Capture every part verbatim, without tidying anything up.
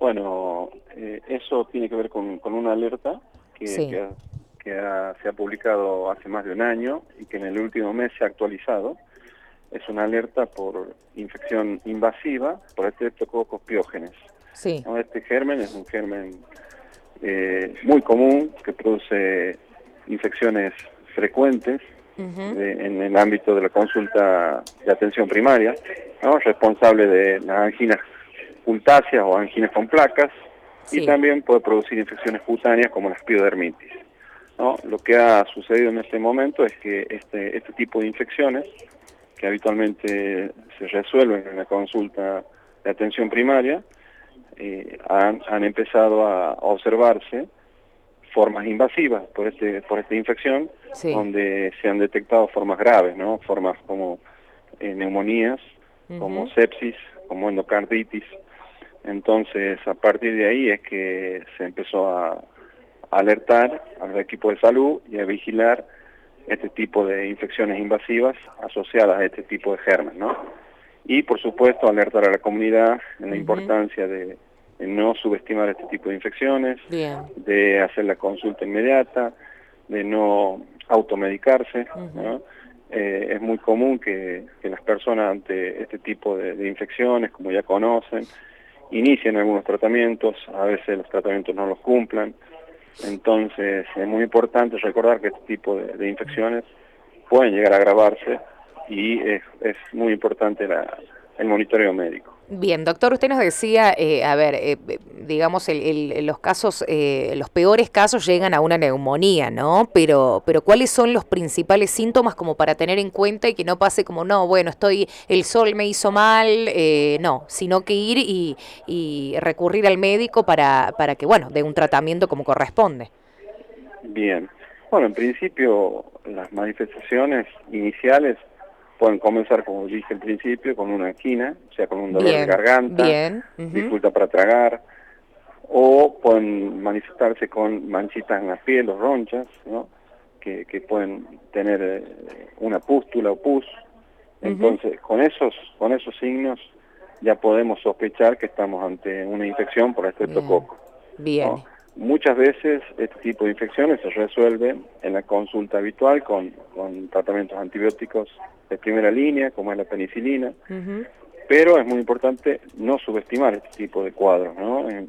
Bueno, eh, eso tiene que ver con, con una alerta que, Sí, que, ha- que ha- se ha publicado hace más de un año y que en el último mes se ha actualizado. Es una alerta por infección invasiva por Streptococcus pyogenes, sí, ¿no? Este germen es un germen eh, muy común que produce infecciones frecuentes ujú, de- en el ámbito de la consulta de atención primaria, ¿no? Responsable de las anginas cultáceas o anginas con placas, y sí, también puede producir infecciones cutáneas como la piodermitis, ¿no? Lo que ha sucedido en este momento es que este, este tipo de infecciones, que habitualmente se resuelven en la consulta de atención primaria, eh, han, han empezado a observarse formas invasivas por este por esta infección, sí, donde se han detectado formas graves, ¿no? Formas como eh, neumonías, como ujú, sepsis, como endocarditis. Entonces, a partir de ahí es que se empezó a alertar al equipo de salud y a vigilar este tipo de infecciones invasivas asociadas a este tipo de germen, ¿no? Y, por supuesto, alertar a la comunidad en la ujú, importancia de, de no subestimar este tipo de infecciones, bien, de hacer la consulta inmediata, de no automedicarse, ujú, ¿no? Eh, es muy común que, que las personas ante este tipo de, de infecciones, como ya conocen, inician algunos tratamientos, a veces los tratamientos no los cumplan. Entonces es muy importante recordar que este tipo de, de infecciones pueden llegar a agravarse y es, es muy importante la, el monitoreo médico. bien, doctor, usted nos decía, eh, a ver, eh, eh, digamos, el, el- los casos, eh, los peores casos llegan a una neumonía, ¿no? Pero, pero ¿cuáles son los principales síntomas como para tener en cuenta y que no pase como, no, bueno, estoy, el sol me hizo mal, eh, no, sino que ir y, y recurrir al médico para, para que, bueno, dé un tratamiento como corresponde. Bien, bueno, en principio las manifestaciones iniciales pueden comenzar, como dije al principio, con una angina, o sea, con un dolor de Bien, garganta, bien, ujú, dificultad para tragar, o pueden manifestarse con manchitas en la piel o ronchas, ¿no? que, que pueden tener eh, una pústula o pus. ujú, Entonces, con esos, con esos signos ya podemos sospechar que estamos ante una infección por bien, estreptococo, ¿no? bien, Muchas veces este tipo de infecciones se resuelven en la consulta habitual con, con tratamientos antibióticos de primera línea, como es la penicilina, ujú, pero es muy importante no subestimar este tipo de cuadros, ¿no? Es,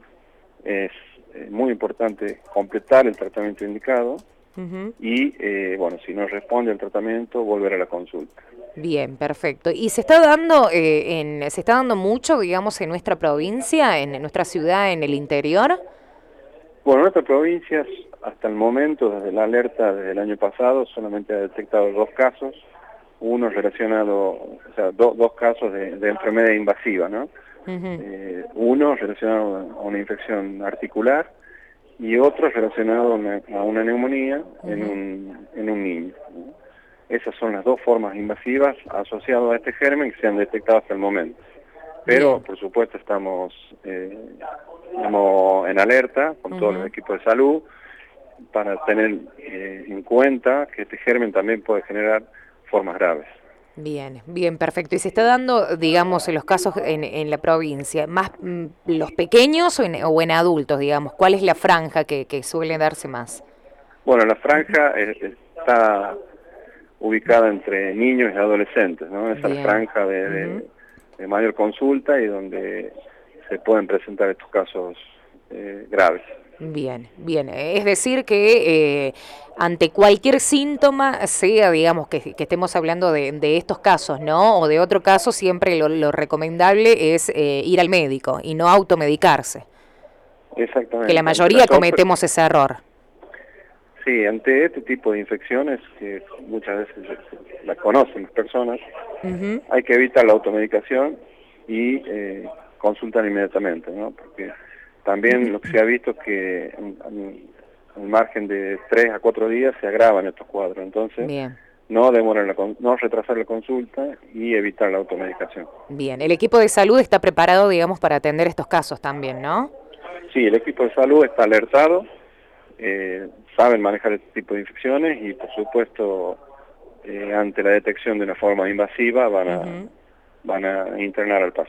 es, es muy importante completar el tratamiento indicado ujú. y, eh, bueno, si no responde al tratamiento, volver a la consulta. Bien, perfecto. ¿Y se está dando, eh, en, se está dando mucho, digamos, en nuestra provincia, en nuestra ciudad, en el interior? Bueno, nuestra provincia, hasta el momento, desde la alerta desde el año pasado, solamente ha detectado dos casos, uno relacionado, o sea, do, dos casos de, de enfermedad invasiva, ¿no? Ujú, Eh, uno relacionado a una infección articular y otro relacionado a una, a una neumonía en ujú. un, en un niño, ¿no? Esas son las dos formas invasivas asociadas a este germen que se han detectado hasta el momento. Pero, Bien. por supuesto, estamos, eh, estamos en alerta con todos los Ujú. equipos de salud para tener eh, en cuenta que este germen también puede generar formas graves. Bien, bien, perfecto. ¿Y se está dando, digamos, en los casos en, en la provincia, más mm, los pequeños o en, o en adultos, digamos? ¿Cuál es la franja que, que suele darse más? Bueno, la franja eh, está ubicada entre niños y adolescentes, ¿no? Esa es la Bien. franja de, Ujú. de, de mayor consulta y donde se pueden presentar estos casos eh, graves. Bien, bien. Es decir, que eh, ante cualquier síntoma, sea, digamos, que, que estemos hablando de, de estos casos, ¿no? O de otro caso, siempre lo, lo recomendable es eh, ir al médico y no automedicarse, que la Exactamente, ante la mayoría sorpre cometemos ese error. sí, ante este tipo de infecciones que muchas veces la conocen las personas, Ujú. hay que evitar la automedicación y eh, consultar inmediatamente, ¿no? Porque también lo que se ha visto es que al margen de tres a cuatro días se agravan estos cuadros, entonces Bien, no demorar la, con- no retrasar la consulta y evitar la automedicación. bien. El equipo de salud está preparado, digamos, para atender estos casos también, ¿no? Sí, el equipo de salud está alertado, eh, saben manejar este tipo de infecciones y por supuesto eh, ante la detección de una forma invasiva van a, Ujú. van a internar al paciente.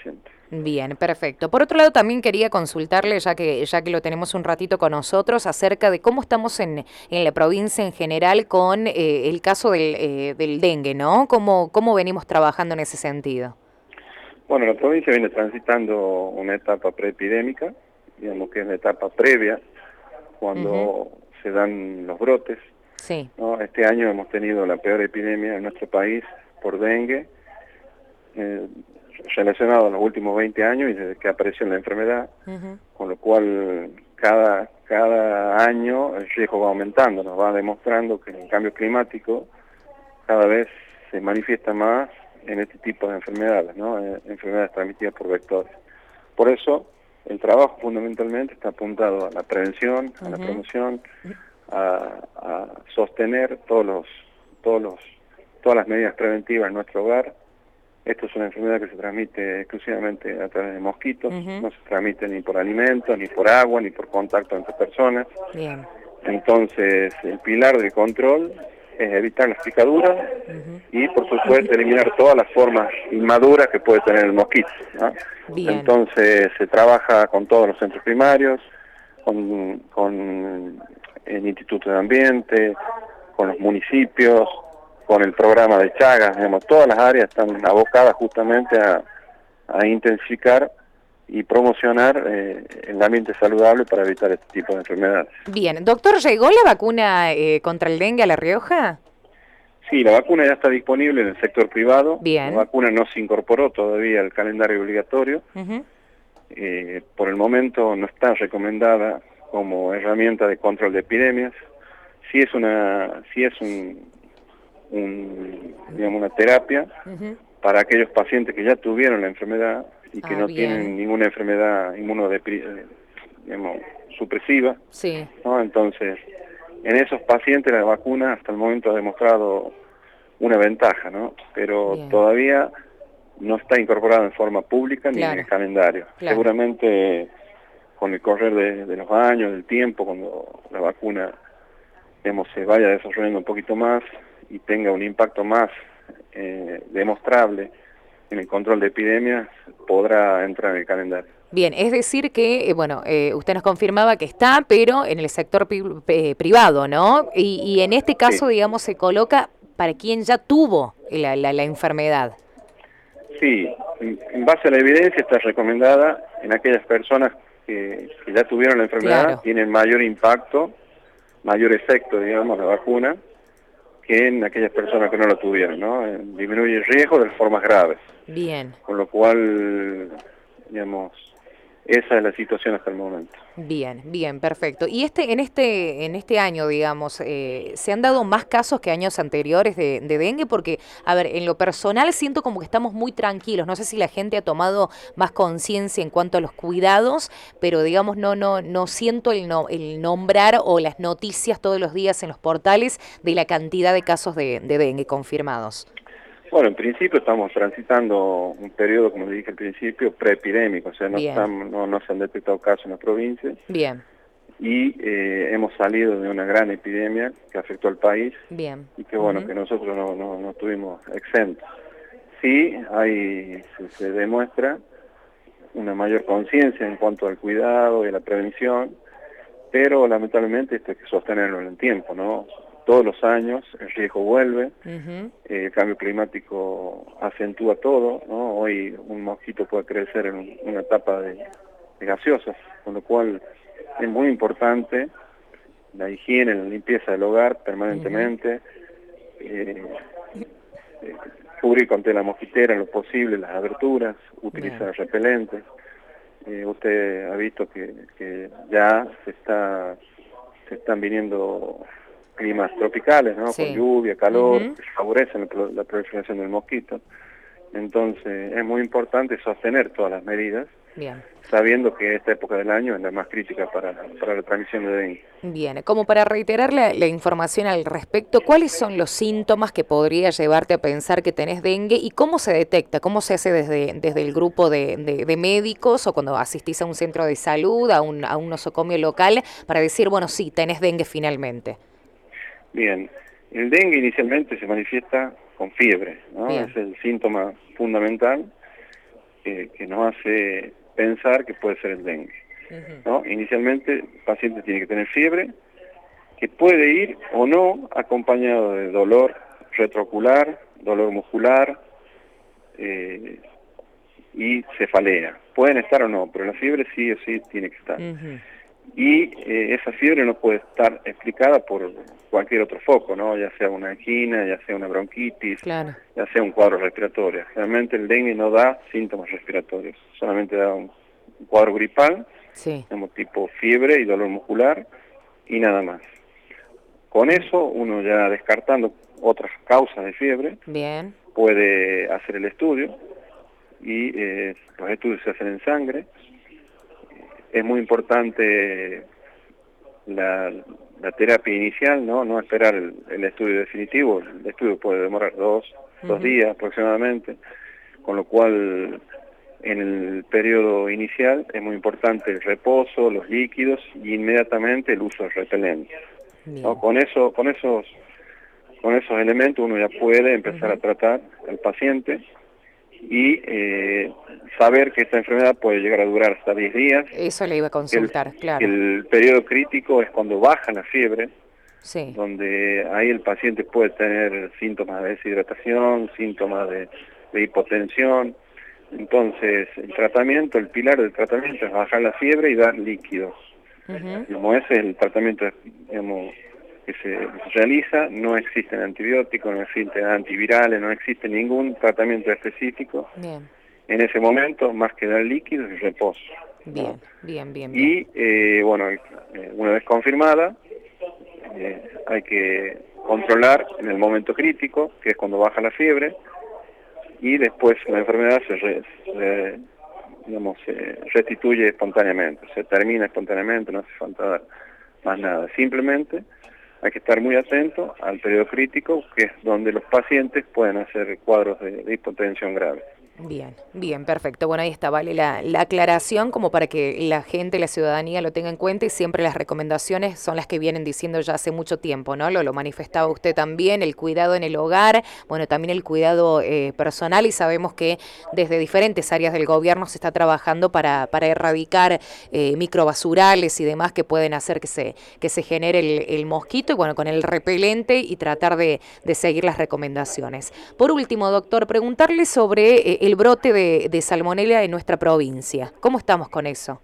Bien, perfecto. Por otro lado, también quería consultarle, ya que ya que lo tenemos un ratito con nosotros, acerca de cómo estamos en, en la provincia en general con eh, el caso del, eh, del dengue, ¿no? ¿Cómo, cómo venimos trabajando en ese sentido? Bueno, la provincia viene transitando una etapa preepidémica, digamos que es la etapa previa, cuando Ujú. se dan los brotes, Sí. ¿no? Este año hemos tenido la peor epidemia en nuestro país por dengue, eh, relacionado a los últimos veinte años y desde que apareció la enfermedad, Ujú. con lo cual cada, cada año el riesgo va aumentando, nos va demostrando que el cambio climático cada vez se manifiesta más en este tipo de enfermedades, ¿no? Eh, enfermedades transmitidas por vectores. Por eso, el trabajo fundamentalmente está apuntado a la prevención, a la Ujú. promoción, a, a sostener todos los, todos los, todas las medidas preventivas en nuestro hogar. Esto es una enfermedad que se transmite exclusivamente a través de mosquitos, Ujú. no se transmite ni por alimentos, ni por agua, ni por contacto entre personas. Bien. Entonces, el pilar del control es evitar las picaduras Ujú. y, por supuesto, eliminar todas las formas inmaduras que puede tener el mosquito, ¿no? Bien. Entonces, se trabaja con todos los centros primarios, con, con el Instituto de Ambiente, con los municipios, con el programa de Chagas, digamos, todas las áreas están abocadas justamente a, a intensificar y promocionar eh, el ambiente saludable para evitar este tipo de enfermedades. Bien. Doctor, ¿llegó la vacuna eh, contra el dengue a La Rioja? Sí, la vacuna ya está disponible en el sector privado, la Bien. vacuna no se incorporó todavía al calendario obligatorio, Ujú. eh, por el momento no está recomendada como herramienta de control de epidemias, sí es una, sí es un, un, digamos, una terapia Ujú. para aquellos pacientes que ya tuvieron la enfermedad y que Ah, no tienen bien. ninguna enfermedad inmunosupresiva, digamos, supresiva, Sí. ¿no? Entonces, en esos pacientes la vacuna hasta el momento ha demostrado una ventaja, ¿no? Pero Bien. todavía no está incorporada en forma pública ni en el Claro. calendario. Claro. Seguramente con el correr de, de los años, del tiempo, cuando la vacuna, digamos, se vaya desarrollando un poquito más y tenga un impacto más eh, demostrable en el control de epidemias, podrá entrar en el calendario. Bien, es decir que, eh, bueno, eh, usted nos confirmaba que está, pero en el sector pi- eh, privado, ¿no? Y, y en este Sí, caso, digamos, se coloca para quien ya tuvo la, la, la enfermedad. sí, en, en base a la evidencia está recomendada en aquellas personas que, que ya tuvieron la enfermedad, Claro. tienen mayor impacto, mayor efecto, digamos, la vacuna, que en aquellas personas que no lo tuvieron, ¿no? Eh, disminuye el riesgo de las formas graves, Bien. con lo cual, digamos, esa es la situación hasta el momento. Bien, bien, perfecto. Y este, en este, en este año, digamos, eh, ¿se han dado más casos que años anteriores de, de dengue? Porque, a ver, en lo personal siento como que estamos muy tranquilos. No sé si la gente ha tomado más conciencia en cuanto a los cuidados, pero digamos, no, no, no siento el, no, el nombrar o las noticias todos los días en los portales de la cantidad de casos de, de dengue confirmados. Bueno, en principio estamos transitando un periodo, como le dije al principio, preepidémico, o sea, no, Bien, estamos, no, no se han detectado casos en la provincia bien, y eh, hemos salido de una gran epidemia que afectó al país bien. y que bueno, Ujú. que nosotros no, no, no estuvimos exentos. Sí, hay, se, se demuestra una mayor conciencia en cuanto al cuidado y a la prevención, pero lamentablemente esto hay que sostenerlo en el tiempo, ¿no? Todos los años el riesgo vuelve, Ujú. eh, el cambio climático acentúa todo, ¿no? Hoy un mosquito puede crecer en un- una etapa de, de gaseosas, con lo cual es muy importante la higiene, la limpieza del hogar Ujú. permanentemente, eh, eh, cubrir con tela mosquitera en lo posible las aberturas, Bien. utilizar repelentes. Eh, usted ha visto que, que ya se está se están viniendo climas tropicales, ¿no? Con Sí. lluvia, calor, Ujú. que favorecen la, pro- la proliferación del mosquito. Entonces es muy importante sostener todas las medidas, Bien. sabiendo que esta época del año es la más crítica para, para la transmisión de dengue. Bien, como para reiterar la, la información al respecto, ¿cuáles son los síntomas que podría llevarte a pensar que tenés dengue y cómo se detecta? ¿Cómo se hace desde, desde el grupo de, de- de médicos o cuando asistís a un centro de salud, a un, a un nosocomio local, para decir, bueno, sí, tenés dengue finalmente? Bien, el dengue inicialmente se manifiesta con fiebre, ¿no? Es Bien, el síntoma fundamental. eh, que nos hace pensar que puede ser el dengue, Ujú. ¿no? Inicialmente el paciente tiene que tener fiebre, que puede ir o no acompañado de dolor retroocular, dolor muscular eh, y cefalea. Pueden estar o no, pero la fiebre sí o sí tiene que estar. Ujú. Y eh, esa fiebre no puede estar explicada por cualquier otro foco, ¿no? Ya sea una angina, ya sea una bronquitis, Claro. ya sea un cuadro respiratorio. Realmente el dengue no da síntomas respiratorios, solamente da un, un cuadro gripal, Sí. como tipo fiebre y dolor muscular, y nada más. Con eso, uno ya descartando otras causas de fiebre, Bien. puede hacer el estudio, y eh, los estudios se hacen en sangre. Es muy importante la, la terapia inicial, no no esperar el, el estudio definitivo. El estudio puede demorar dos, dos Ujú. días aproximadamente, con lo cual en el periodo inicial es muy importante el reposo, los líquidos y inmediatamente el uso de repelente, ¿no? Bien. Con eso, con esos, con esos elementos uno ya puede empezar a Ujú. tratar al paciente y eh, saber que esta enfermedad puede llegar a durar hasta diez días, Eso le iba a que el, consultar, que claro. el periodo crítico es cuando baja la fiebre, Sí. donde ahí el paciente puede tener síntomas de deshidratación, síntomas de, de hipotensión. Entonces, el tratamiento, el pilar del tratamiento es bajar la fiebre y dar líquidos. Ujú. Como ese es el tratamiento, digamos, que se realiza, no existen antibióticos, no existen antivirales, no existe ningún tratamiento específico Bien. en ese momento, más que dar líquidos y reposo, ¿no? Bien. Bien, bien, bien. Y, eh, bueno, eh, una vez confirmada, eh, hay que controlar en el momento crítico, que es cuando baja la fiebre, y después la enfermedad se, re, se digamos, se restituye espontáneamente, se termina espontáneamente, no hace falta más nada. Simplemente hay que estar muy atento al periodo crítico, que es donde los pacientes pueden hacer cuadros de, de hipotensión grave. Bien, bien, perfecto. Bueno, ahí está, vale la, la aclaración como para que la gente, la ciudadanía lo tenga en cuenta y siempre las recomendaciones son las que vienen diciendo ya hace mucho tiempo, ¿no? Lo, lo manifestaba usted también, el cuidado en el hogar, bueno, también el cuidado eh, personal y sabemos que desde diferentes áreas del gobierno se está trabajando para, para erradicar eh, microbasurales y demás que pueden hacer que se, que se genere el, el mosquito y bueno, con el repelente y tratar de, de seguir las recomendaciones. Por último, doctor, preguntarle sobre eh, el brote de, de salmonela en nuestra provincia. ¿Cómo estamos con eso?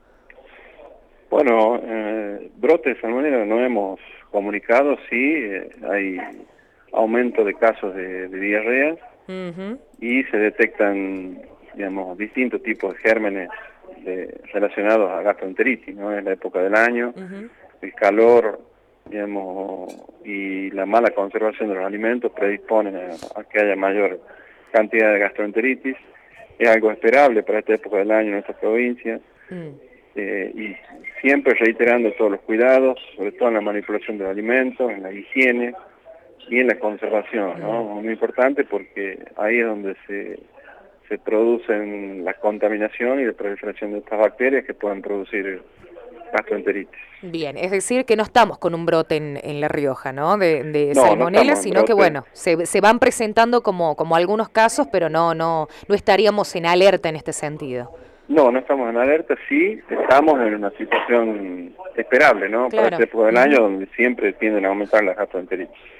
Bueno, eh, brote de salmonela no hemos comunicado, sí, eh, hay aumento de casos de, de diarrea Uh-huh. y se detectan, digamos, distintos tipos de gérmenes de, relacionados a gastroenteritis, ¿no? Es la época del año, Uh-huh. el calor, digamos, y la mala conservación de los alimentos predisponen a, a que haya mayor cantidad de gastroenteritis. Es algo esperable para esta época del año en nuestra provincia, Mm. eh, y siempre reiterando todos los cuidados, sobre todo en la manipulación de los alimentos, en la higiene y en la conservación, ¿no? Mm. Muy importante porque ahí es donde se, se producen la contaminación y la proliferación de estas bacterias que pueden producir gastroenteritis. Bien, es decir, que no estamos con un brote en, en La Rioja, ¿no? De, de No, no salmonela, estamos en sino que brote. bueno, se, se van presentando como, como algunos casos, pero no, no, no estaríamos en alerta en este sentido. No, no estamos en alerta, sí estamos en una situación esperable, ¿no? Para esta Claro. época del año Ujú. donde siempre tienden a aumentar las gastroenteritis.